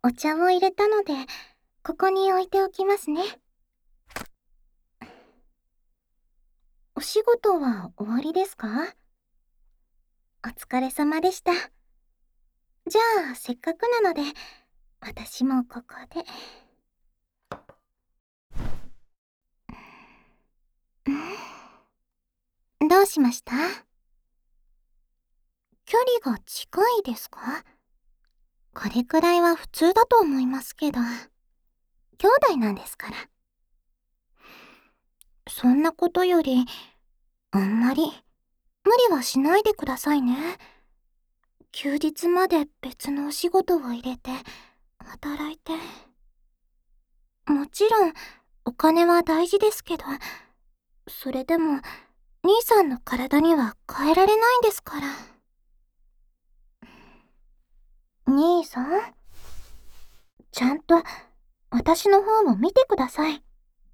お茶を入れたので、ここに置いておきますね。お仕事は終わりですか？お疲れ様でした。じゃあ、せっかくなので、私もここで。どうしました？距離が近いですか？これくらいは普通だと思いますけど。兄弟なんですから。そんなことより、あんまり無理はしないでくださいね。休日まで別のお仕事を入れて、働いて。もちろん、お金は大事ですけど、それでも、兄さんの体には変えられないんですから。兄さん、ちゃんと私の方も見てください。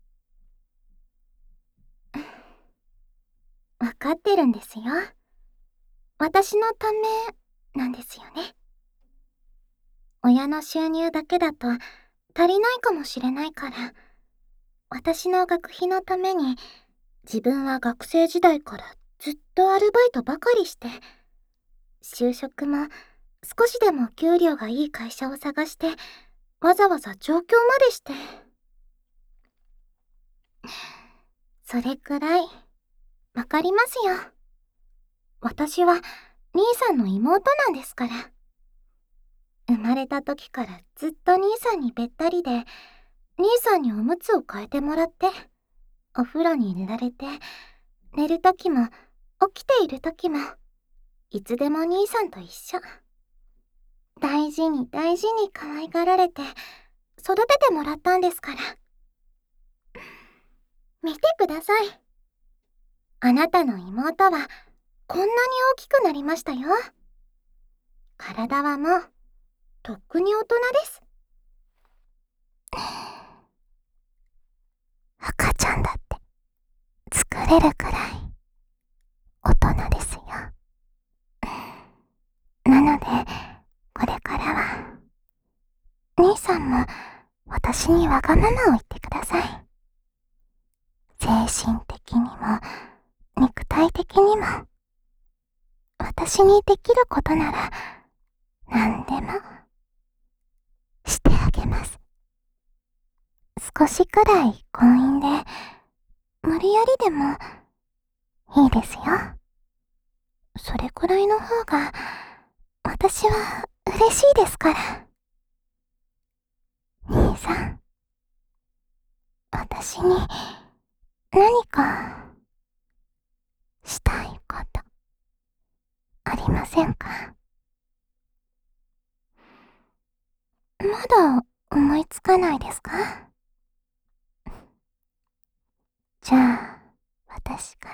わかってるんですよ。私のためなんですよね。親の収入だけだと足りないかもしれないから、私の学費のために自分は学生時代からずっとアルバイトばかりして、就職も少しでも給料がいい会社を探して、わざわざ上京までして。それくらい、わかりますよ。私は兄さんの妹なんですから。生まれた時からずっと兄さんにべったりで、兄さんにおむつを替えてもらって、お風呂に塗られて、寝る時も起きている時も、いつでも兄さんと一緒。大事に大事に可愛がられて、育ててもらったんですから。見てください。あなたの妹は、こんなに大きくなりましたよ。体はもう、とっくに大人です。赤ちゃんだって作れるくらい大人ですよ。なので、これからは、兄さんも私にわがままを言ってください。精神的にも、肉体的にも、私にできることなら、何でも、してあげます。少しくらい強引で、無理やりでも、いいですよ。それくらいの方が、私は嬉しいですから。兄さん、私に何かしたいことありませんか？まだ思いつかないですか？じゃあ、私から。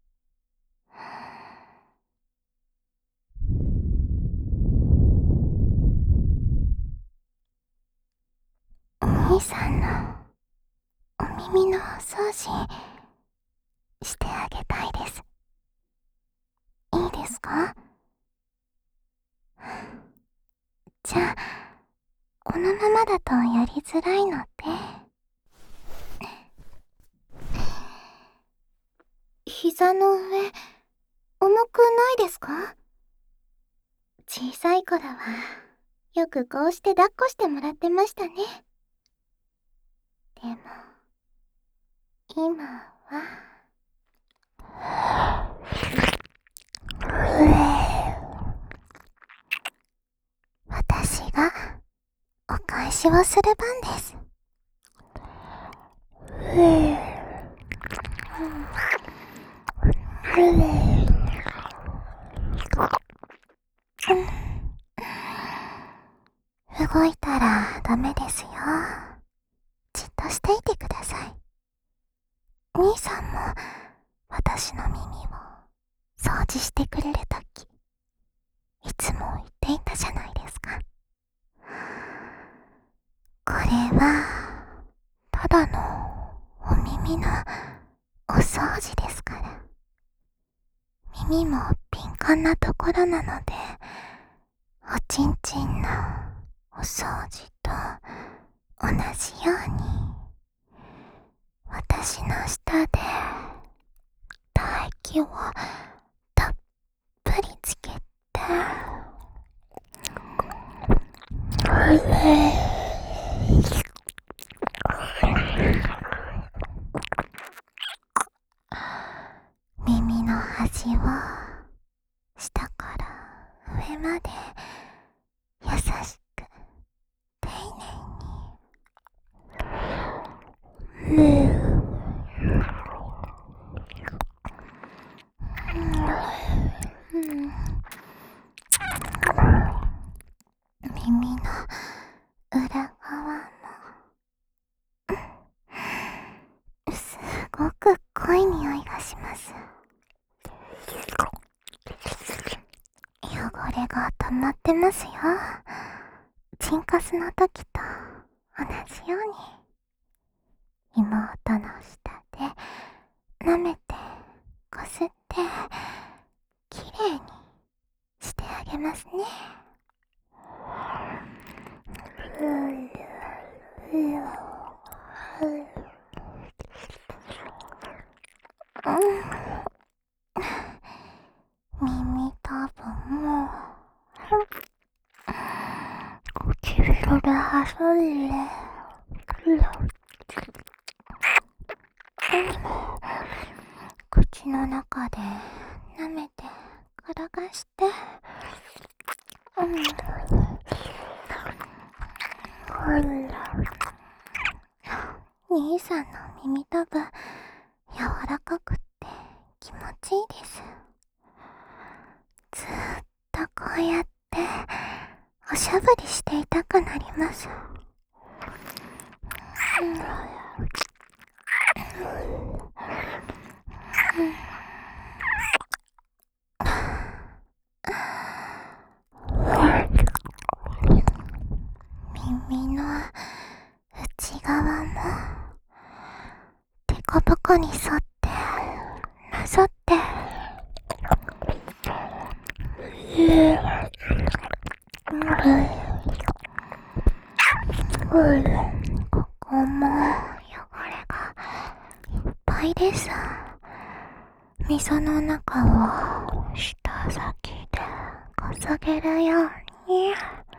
兄さんのお耳のお掃除してあげたいです。いいですか？じゃあ、このままだとやりづらいので、膝の上、重くないですか？小さい頃は、よくこうして抱っこしてもらってましたね。でも、今は、私がお返しをする番です。動いたらダメですよ。じっとしていてください。兄さんも私の耳を掃除してくれるとき、いつも言っていたじゃないですか。これは、ただのお耳のお掃除ですから。耳も敏感なところなので、おちんちんのお掃除と同じように私の舌で唾液をたっぷりつけて耳の端を下から上まで優しく丁寧に耳の裏側もすごく濃い匂いがします。汚れが溜まってますよ。チンカスの時と同じように妹の舌で舐めてこすってきれいにしてあげますね。耳たぶも唇で挟んで口の中で舐めて転がして兄さんの耳たぶ柔らかくって気持ちいいです。ずーっとこうやっておしゃぶりしていたくなります。耳の内側もデコボコに沿ってなぞってここも汚れがいっぱいです。溝の中を舌先でこそげるように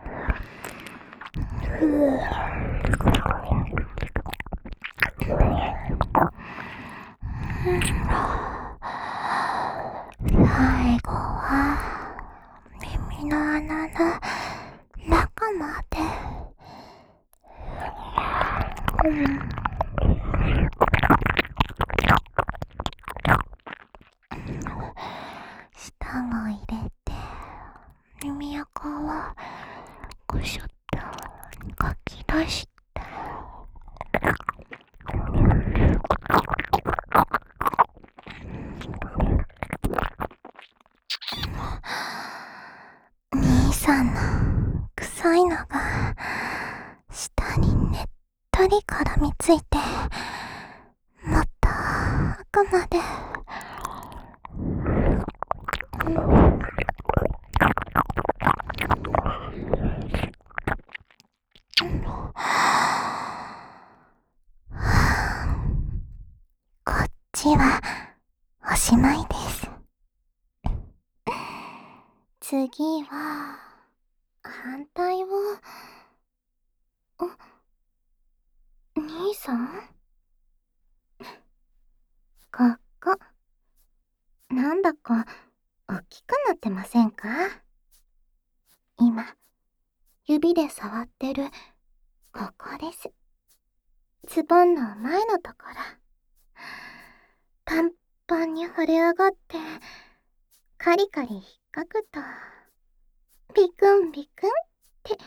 最後は耳の穴の中まで舌も入れて耳垢をぐしょっとかき出して兄さんの臭いのが舌にねっとり絡みついてもっと奥までこっちはおしまいです。次は反対を兄さんここなんだか大きくなってませんか？今指で触ってるここです。ズボンの前のところパンパンに腫れ上がってカリカリ引っかくとビクンビクンって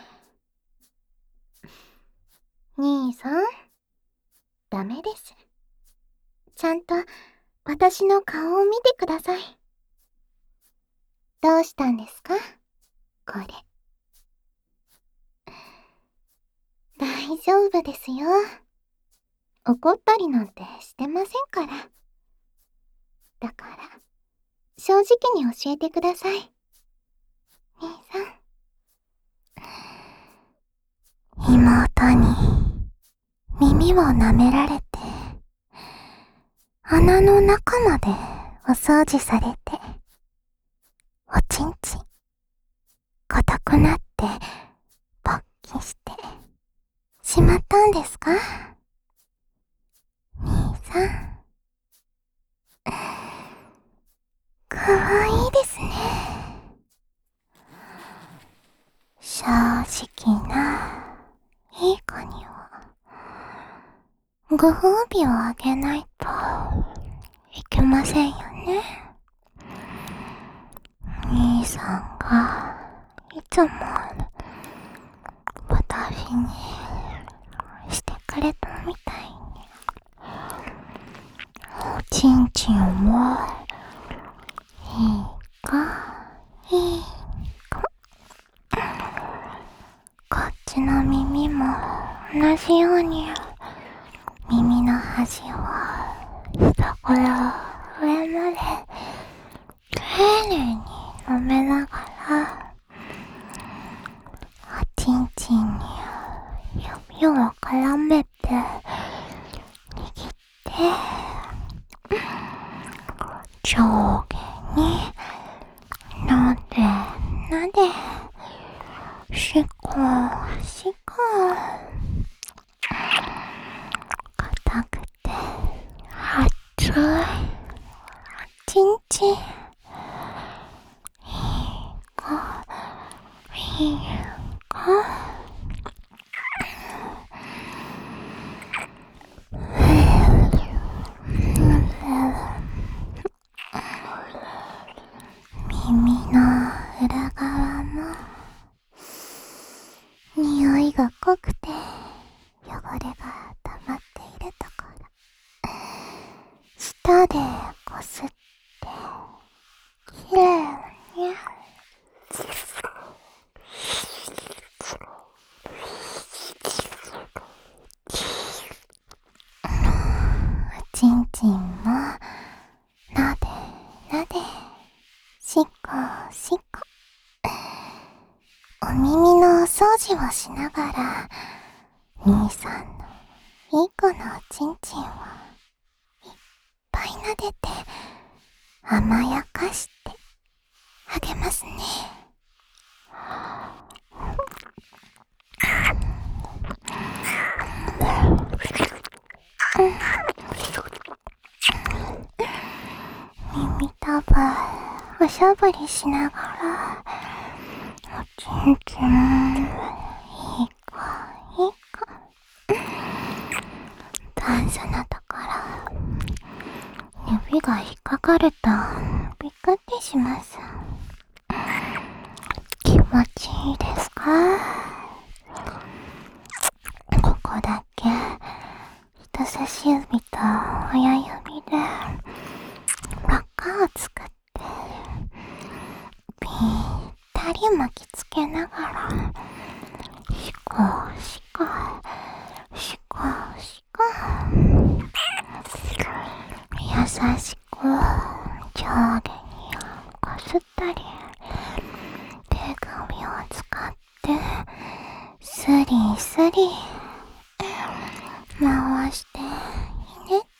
兄さんダメです。ちゃんと私の顔を見てください。どうしたんですかこれ。大丈夫ですよ。怒ったりなんてしてませんから。だから正直に教えてください。兄さん。 妹に耳を舐められて、穴の中までお掃除されて、おちんちん硬くなって勃起してしまったんですか？兄さん、かわいいですね。正直ないい子にはご褒美をあげないといけませんよね。兄さんがいつも私にしてくれたみたいに、おちんちんもいいかいいか、こっちの耳も同じように耳の端を下から上まで丁寧に舐めながら、おちんちんに指を絡めて握って上下になでなでしこしこ、硬くて熱いおちんちん、いいかいいか、耳の裏側も匂いが濃くて汚れが溜まっているところ、舌でこすってきれいにおちんちんもなでなでしこしこ、お耳のお掃除をしながら兄さんのいい子のおちんちんをいっぱい撫でて甘やかしてあげますね。耳たぶおしゃぶりしながら、おちんちんいいかいいか、段差のところ指が引っかかるとびくってします。気持ちいいですか？ここだけ人差し指と親指で輪っかを作ってぴったり巻きつけながらしこしこしこしこ、優しく上下にこすったり、手首を使ってスリスリ回してひねって、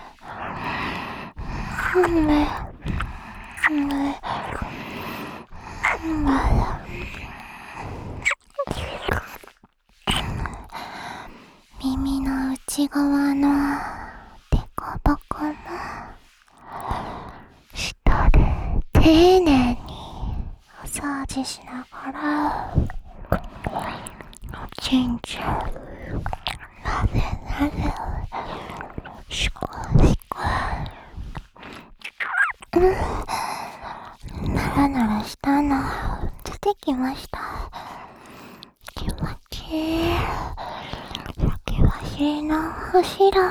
耳の内側のデコボコも舌で丁寧にお掃除しながら、おちんちんなでなでしこしこ、ならならしたの出てきました。気持ちいい。先走りの後ろ、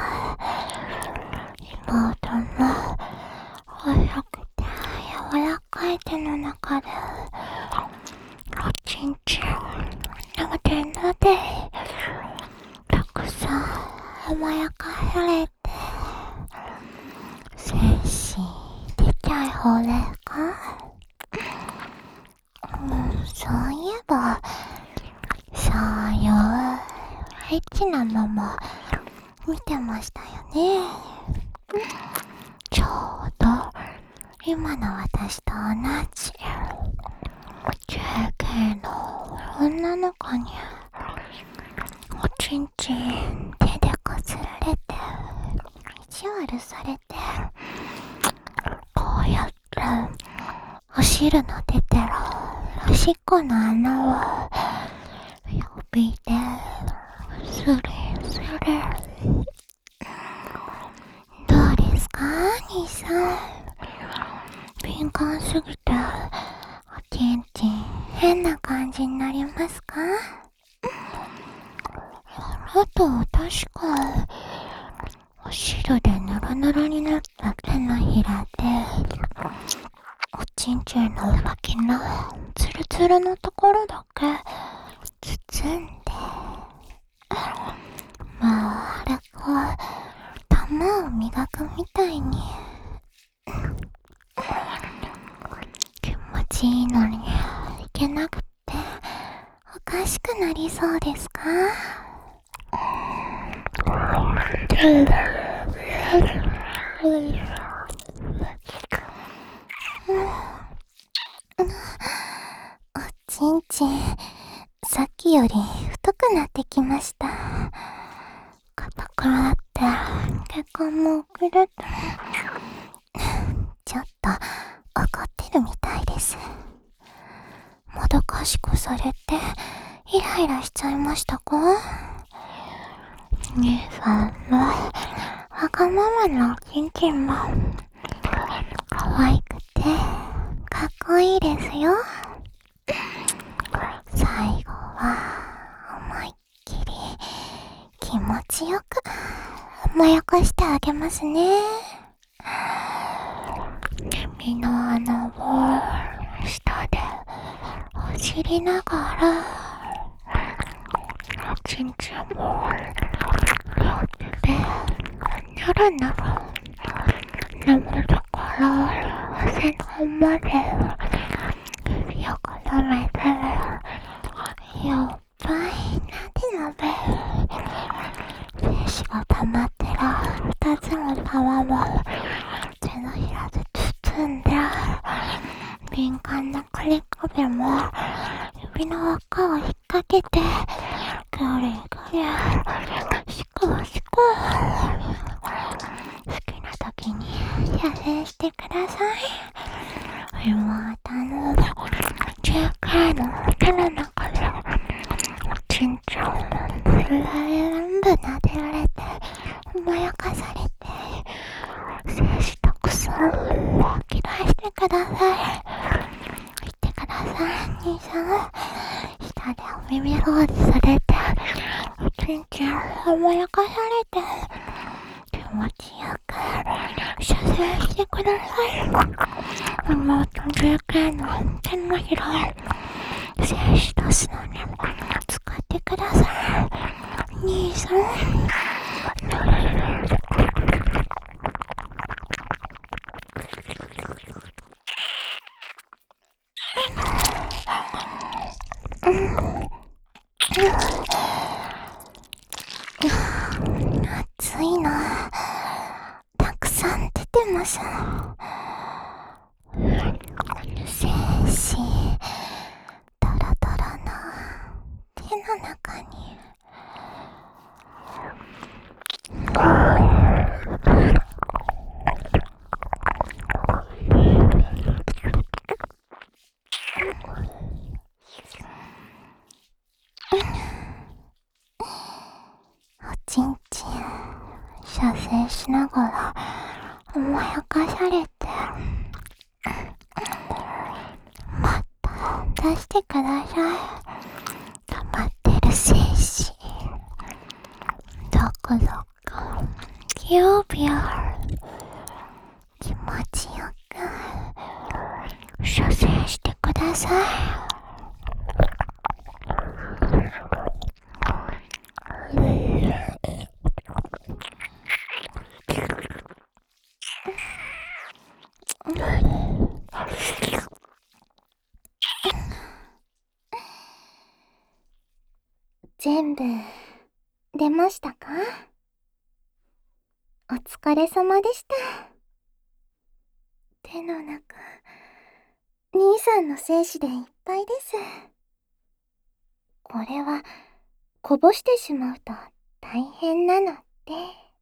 妹の細くて柔らかい手の中でおちんちんなでなでたくさん甘やかされて、精子出ちゃいほれか。そういえばそうよ、 エッチなまま見てましたよね。ちょうど今の私と同じJK の女の子におちんちん手でこすられて意地悪されて、こうやってお汁の出てるおしっこの穴を指でスリスリ。どうですか兄さん、敏感すぎておちんちん変な感じになりますか？あと確かお汁でヌルヌルになった手のひらでおちんちんの先のツルツルのところだけ包んで、まるく玉を磨くみたいに気持ちいいのにいけなくておかしくなりそうですか？おちんちんさっきより太くなってきました。肩からって結構もうくるっとちょっと怒ってるみたいです。もどかしくされてイライラしちゃいましたか？兄さんのわがままなおちんちんも可愛くてかっこいいですよ。最後は思いっきり気持ちよく甘やかしてあげますね。耳の穴を下でほじりながらおちんちんも両手でニョロニョロ喉から背中まで指を絡めてやっぱりなんで精子が溜まってる二つの玉も手のひらで包んで、敏感なクリコビも指の輪っかを引っ掛けてぐりぐりしこしこ。好きな時に射精してください。妹のJK の手の中でおちんちんを全部撫でられて甘やかされて精子たくさん吐き出してください。言ってください兄さん。下でお耳掃除されておちんちん甘やかされて気持ちよく射精してください。妹 JK の手のひらを精子出すのに使ってください兄さん。暑いな。たくさん出てます。精子ドロドロの手の中におちんちん射精しながら甘やかされて、また出してください。溜まってる精子どこどこビヨビヨ気持ちよく射精してください。全部出ましたか？お疲れ様でした。手の中、兄さんの精子でいっぱいです。これは、こぼしてしまうと大変なので。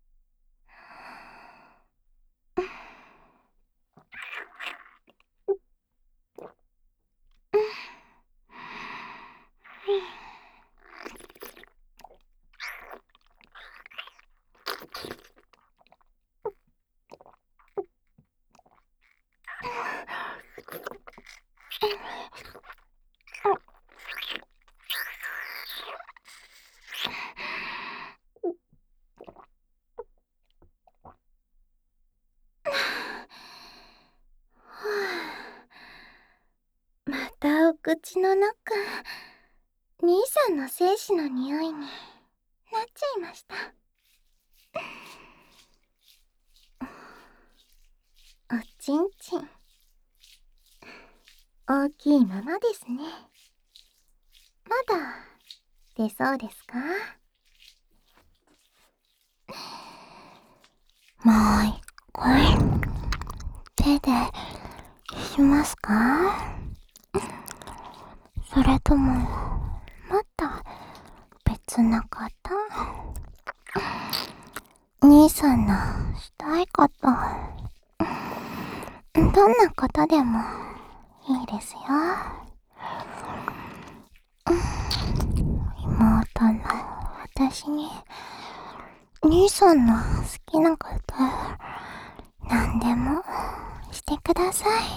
またお口の中、兄さんの精子の匂いになっちゃいました。おちんちん、大きいままですね。まだ出そうですか？もう一回手でしますか？それともまた別な方？兄さんのしたいこと、どんなことでもいいですよ。妹の私に兄さんの好きなこと何でもしてください。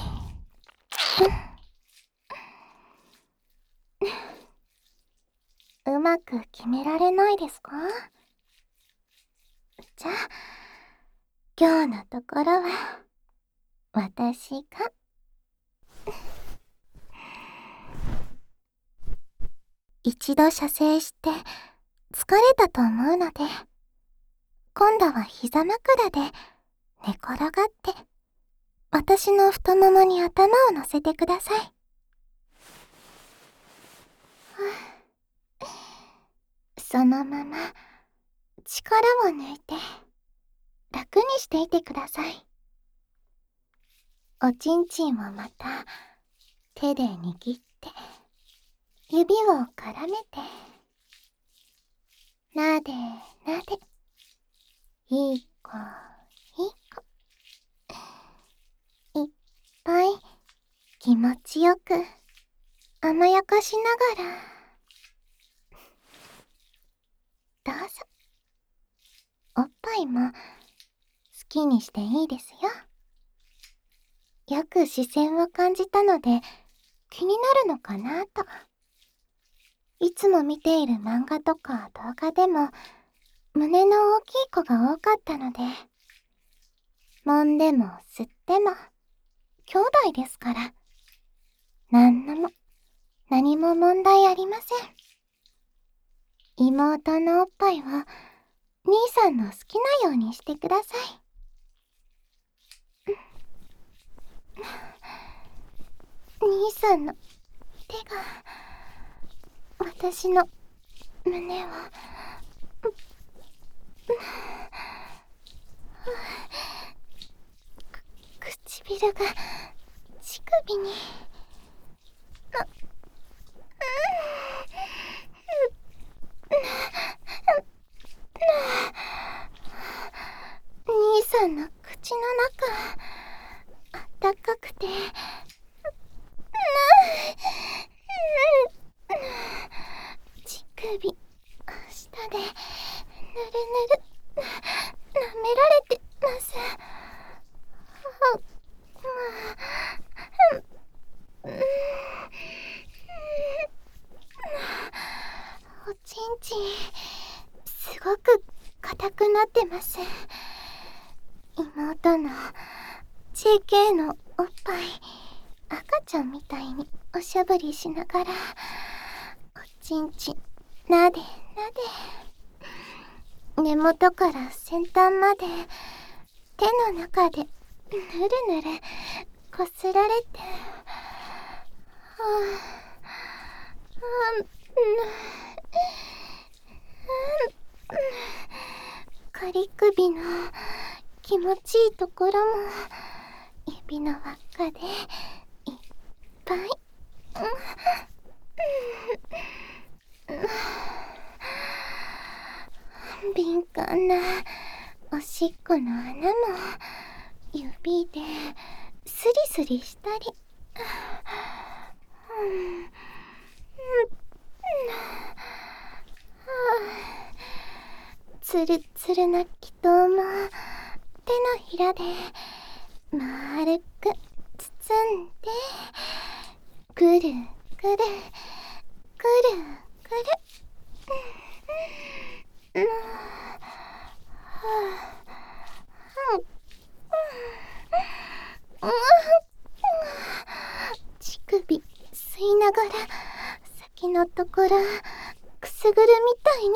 うまく決められないですか？じゃあ今日のところは私が。一度射精して疲れたと思うので、今度は膝枕で寝転がって私の太ももに頭を乗せてください。そのまま力を抜いて楽にしていてください。おちんちんをまた手で握って指を絡めてなでなで、いい子いい子、いっぱい気持ちよく甘やかしながらどうぞ。おっぱいも好きにしていいですよ。よく視線を感じたので気になるのかなと。いつも見ている漫画とか動画でも胸の大きい子が多かったので、揉んでも吸っても兄弟ですから、何も問題ありません。妹のおっぱいは兄さんの好きなようにしてください。兄さんの手が私の胸を唇が乳首に兄さんの口の中あったかくて乳首下でぬるぬる舐められてます。おちんちんすごく硬くなってます。妹の JK のおっぱい赤ちゃんみたいにおしゃぶりしながらおちんちんなでなで、根元から先端まで手の中でぬるぬるこすられて、 左首の気持ちいいところも指の輪っかでいっぱい。敏感なおしっこの穴も指でスリスリしたり、つるつるな気筒も手のひらで丸く包んで、ぐるぐるぐるぐる。乳首吸いながら先のところくすぐるみたいに、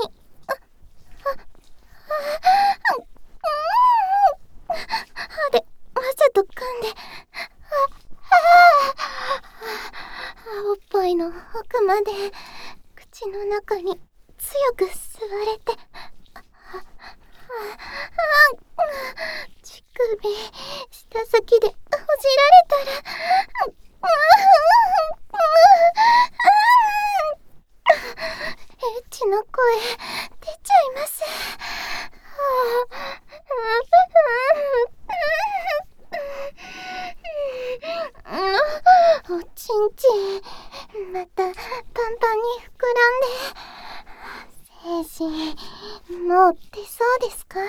歯でわざと噛んで、おっぱいの奥まで口の中に強く吸われて、乳首舌先でほじられたら、エッチの声出ちゃいます。おちんちんまたパンパンに膨らんで、精神もう出そうですか？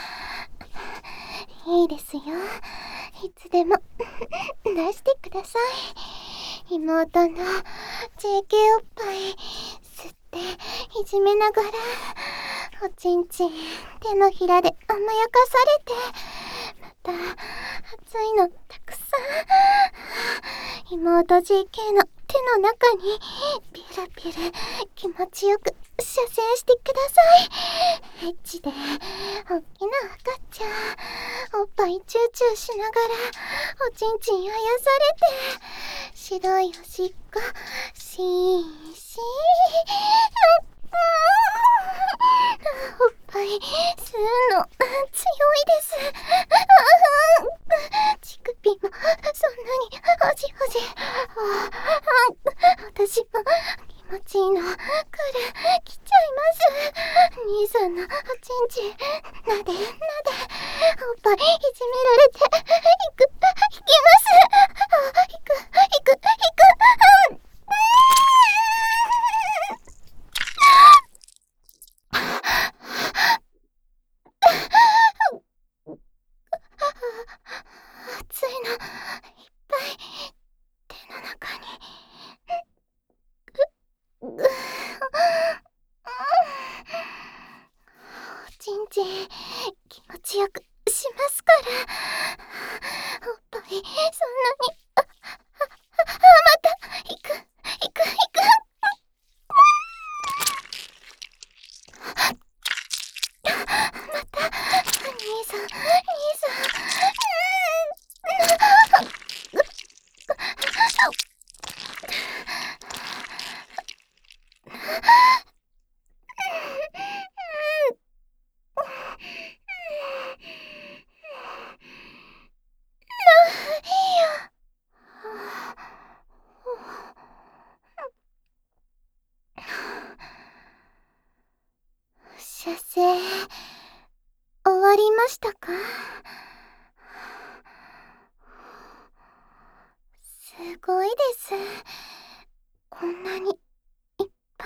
いいですよ、いつでも出してください。妹の JK おっぱい吸っていじめながら、おちんちん手のひらで甘やかされて、また熱いのたくさん妹 JK の手の中にピュルピュル気持ちよく射精してください。エッチでおっきな赤ちゃん、おっぱいチューチューしながらおちんちんあやされて、白いおしっこシーシー、おっぱい吸うの強いです。乳首もそんなにほじほじ、私も気持ちいいの来ちゃいます。兄さんのおちんちんなでなで、おっぱいいじめられて引きます。引く。熱いのいっぱい手の中に。おちんちん気持ちよくしますから。おっぱいそんなに、また引く。また兄さん射精終わりましたか？すごいです。こんなにいっぱい。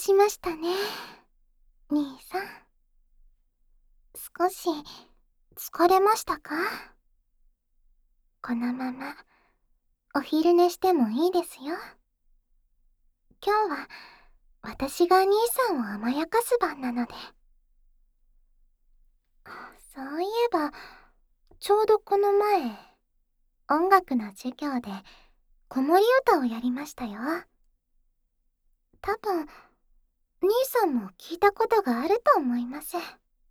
しましたね、兄さん。少し疲れましたか？このままお昼寝してもいいですよ。今日は私が兄さんを甘やかす番なので。そういえば、ちょうどこの前、音楽の授業で子守歌をやりましたよ。多分、兄さんも聞いたことがあると思います。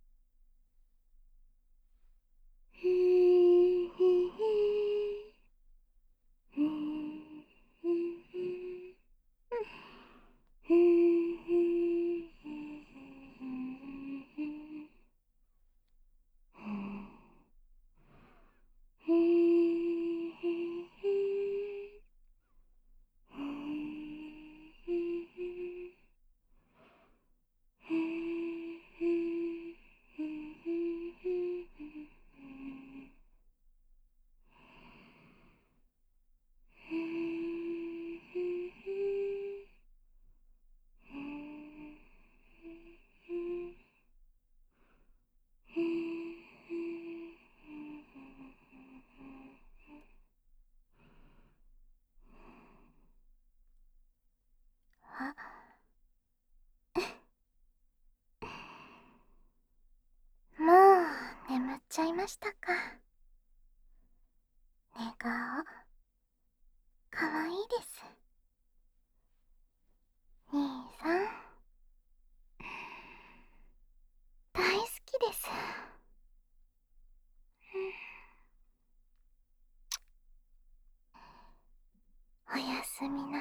もう眠っちゃいましたか？寝顔、かわいいです。兄さん、大好きです。おやすみな